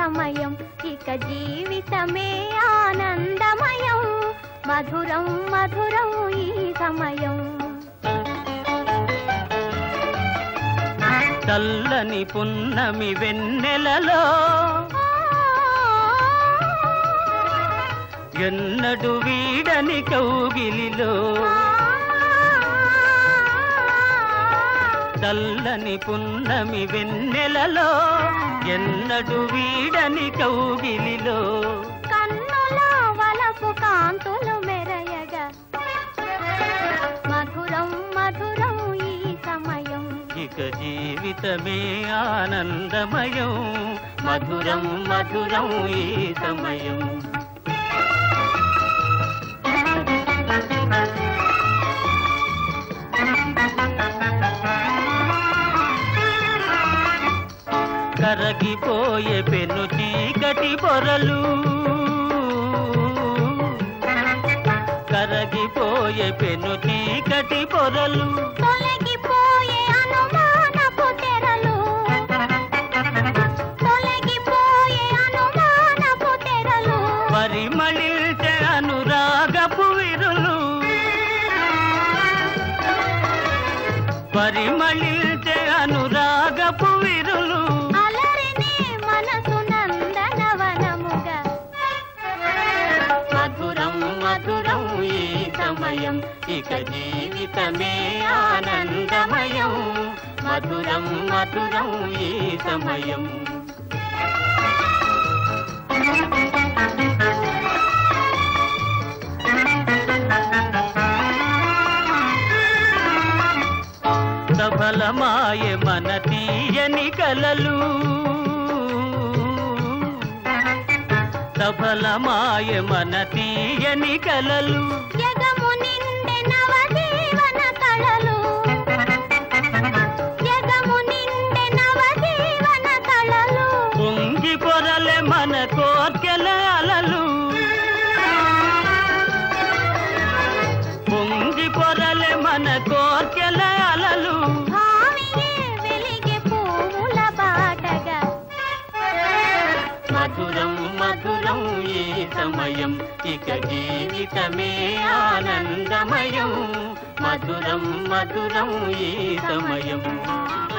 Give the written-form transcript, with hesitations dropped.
సమయం ఇక జీవితమే ఆనందమయం మధురం మధురం ఈ సమయం చల్లని పున్నమి వెన్నెలలో ఎన్నడు వీడని కౌగిలిలో చల్లని పున్నమి వెన్నెలలో ఎన్నడు వీడని కౌగిలిలో కన్నుల వలపు కాంతులు మెరయగా మధురం మధురం ఈ సమయం ఇక జీవితమే ఆనందమయం మధురం మధురం ఈ సమయం కరగిపోయే పెను చీకటి పొరలు కరగిపోయే పెను చీకటి పొరలు తొలగిపోయే అనుమానపు తెరలు తొలగిపోయే అనుమానపు తెరలు పరిమళించే అనురాగపు విరులు పరిమళించే అనురాగపు విరులు అలరినే మనసు నందనవనముగా మధురం మధురం ఈ సమయం ఇక జీవితమే ఆనందమయం మధురం మధురం ఈ సమయం సఫలమాయ మన తీయని కలలు సఫలమాయ మన తీయని కలలు జగము నిండే నవజీవన కళలు జగము నిండే నవజీవన కళలు పొంగి పొరలే మన కోర్కెల అలలు పొంగి పొరలే మన కోర్కెల అలలు భావియే వెలిగే పువ్వుల బాటగా మధురం మధురం ఈ సమయం ఇక జీవితమే ఆనందమయం మధురం మధురం ఈ సమయం